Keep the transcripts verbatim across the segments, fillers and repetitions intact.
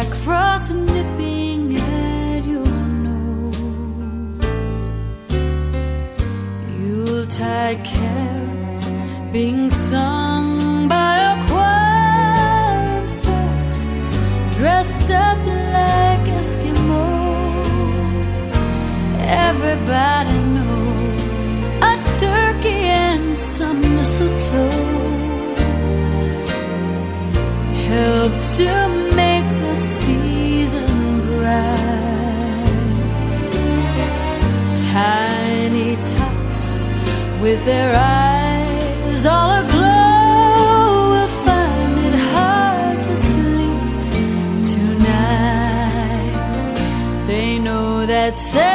like frost nipping at your nose. Yuletide carols being sung by a choir of folks dressed up like Eskimos. Everybody knows a turkey and some mistletoe help to make the season bright. Tiny tots with their eyes all aglow will find it hard to sleep tonight. They know that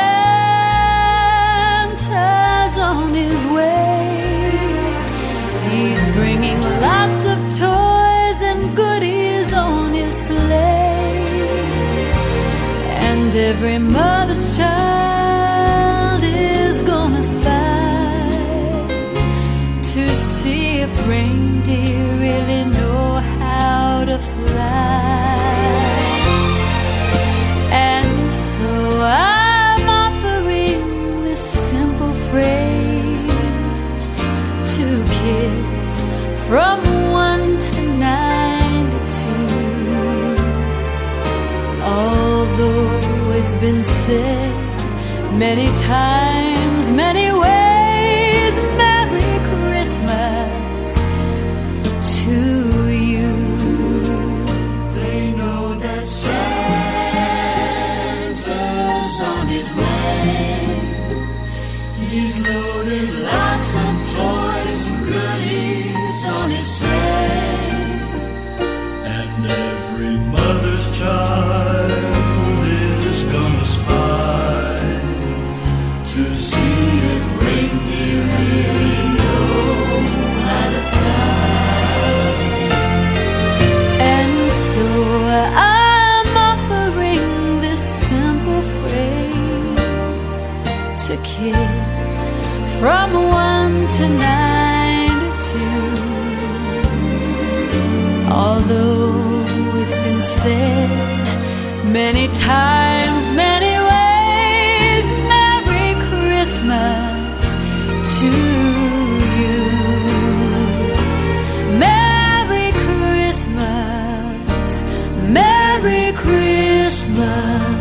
Santa's on his way. He's bringing lots of toys and goodies on his sleigh, and every mother's child is gonna spy to see if reindeer really know how to fly. And so I'm offering this simple phrase to kids from one to ninety-two. Although it's been said many times, many ways, Merry Christmas to you. They know that Santa's on his way. He's loaded lots of toys and goodies on his sleigh, and every mother's child is gonna spy to see if reindeer really know how to fly. And so I'm offering this simple phrase to kids from one to ninety-two. Although it's been said many times, many ways, Merry Christmas to you. Merry Christmas, Merry Christmas.